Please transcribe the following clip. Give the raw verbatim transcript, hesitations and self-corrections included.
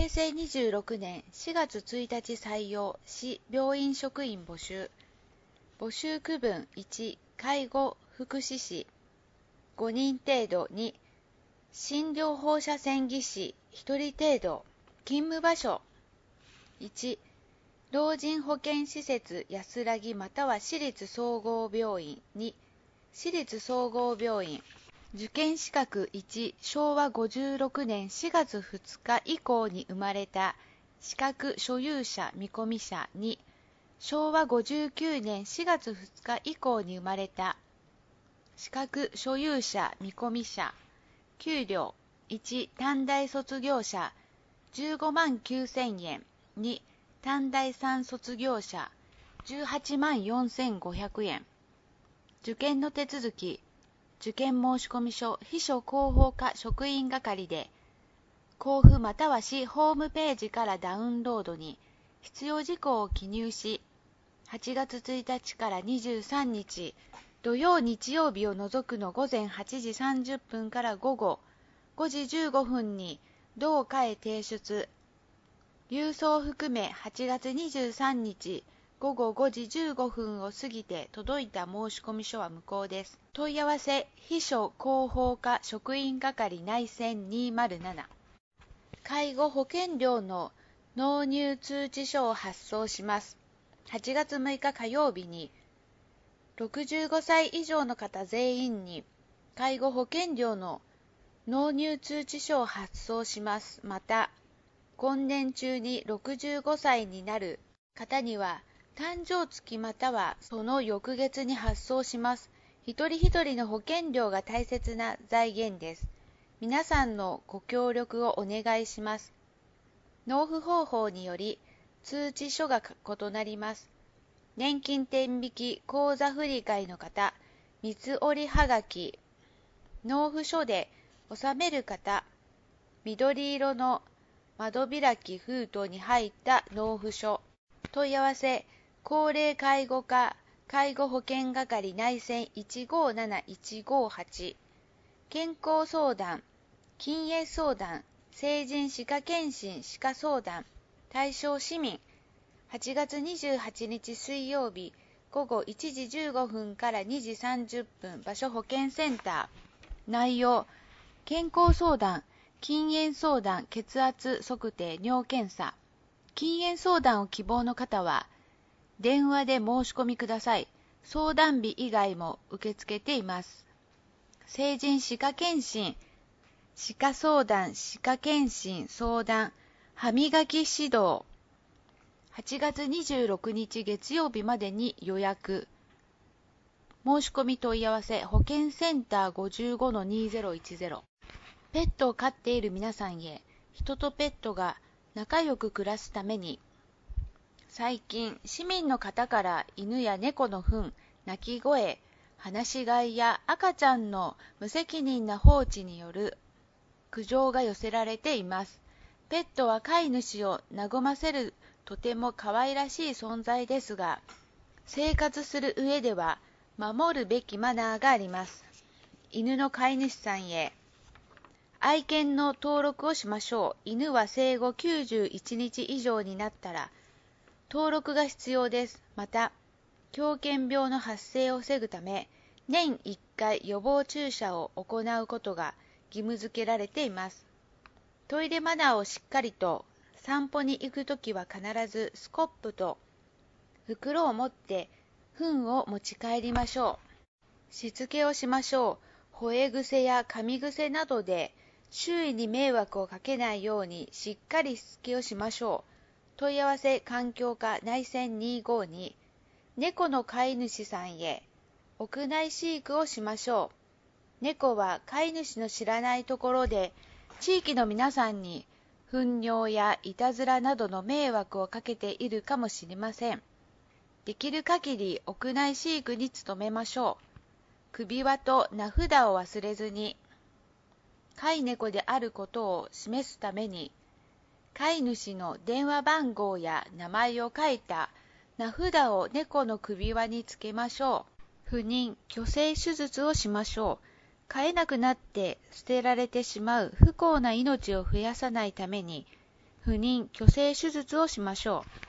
へいせいにじゅうろくねんしがつついたち採用、市病院職員募集。募集区分いち、介護福祉士ごにん程度。に、診療放射線技師ひとり程度。勤務場所いち、老人保健施設安らぎまたは私立総合病院。に、私立総合病院。受験資格いち、しょうわごじゅうろくねんしがつふつか以降に生まれた資格所有者見込み者。に、しょうわごじゅうきゅうねんしがつふつか以降に生まれた資格所有者見込み者。給料いち、短大卒業者じゅうごまんきゅうせんえん。に、短大さん卒業者じゅうはちまんよんせんごひゃくえん。受験の手続き、受験申込書秘書広報課職員係で交付または市ホームページからダウンロードに必要事項を記入し、はちがつついたちからにじゅうさんにち土曜日曜日を除くのごぜんはちじさんじゅっぷんから午後ごじじゅうごふんに同課へ提出。郵送を含めはちがつにじゅうさんにちごごごじじゅうごふんを過ぎて届いた申込書は無効です。問い合わせ秘書広報課職員係内線にまるなな。介護保険料の納入通知書を発送します。はちがつむいか火曜日にろくじゅうごさい以上の方全員に介護保険料の納入通知書を発送します。また今年中にろくじゅうごさいになる方には誕生月またはその翌月に発送します。一人一人の保険料が大切な財源です。皆さんのご協力をお願いします。納付方法により通知書が異なります。年金天引き口座振替の方、三つ折りはがき、納付書で納める方、緑色の窓開き封筒に入った納付書。問い合わせ高齢介護課介護保険係内線いちごなないちごはち。健康相談、禁煙相談、成人歯科検診歯科相談、対象市民。はちがつにじゅうはちにち水曜日ごごいちじじゅうごふんからにじさんじゅっぷん。場所保健センター。内容健康相談、禁煙相談、血圧測定、尿検査。禁煙相談を希望の方は電話で申し込みください。相談日以外も受け付けています。成人歯科検診、歯科相談、歯科検診、相談、歯磨き指導。はちがつにじゅうろくにち月曜日までに予約。申し込み問い合わせ保健センター ごじゅうごのにせんじゅう。ペットを飼っている皆さんへ、人とペットが仲良く暮らすために、最近市民の方から犬や猫の糞、鳴き声、放し飼いや赤ちゃんの無責任な放置による苦情が寄せられています。ペットは飼い主を和ませるとても可愛らしい存在ですが、生活する上では守るべきマナーがあります。犬の飼い主さんへ、愛犬の登録をしましょう。犬は生後きゅうじゅういちにち以上になったら登録が必要です。また、狂犬病の発生を防ぐため、年いっかい予防注射を行うことが義務付けられています。トイレマナーをしっかりと、散歩に行くときは必ずスコップと袋を持って糞を持ち帰りましょう。しつけをしましょう。吠え癖や噛み癖などで周囲に迷惑をかけないようにしっかりしつけをしましょう。問い合わせ環境課内線にごに。猫の飼い主さんへ、屋内飼育をしましょう。猫は飼い主の知らないところで地域の皆さんに糞尿やいたずらなどの迷惑をかけているかもしれません。できる限り屋内飼育に努めましょう。首輪と名札を忘れずに。飼い猫であることを示すために、飼い主の電話番号や名前を書いた名札を猫の首輪につけましょう。不妊・去勢手術をしましょう。飼えなくなって捨てられてしまう不幸な命を増やさないために、 不妊去勢手術をしましょう。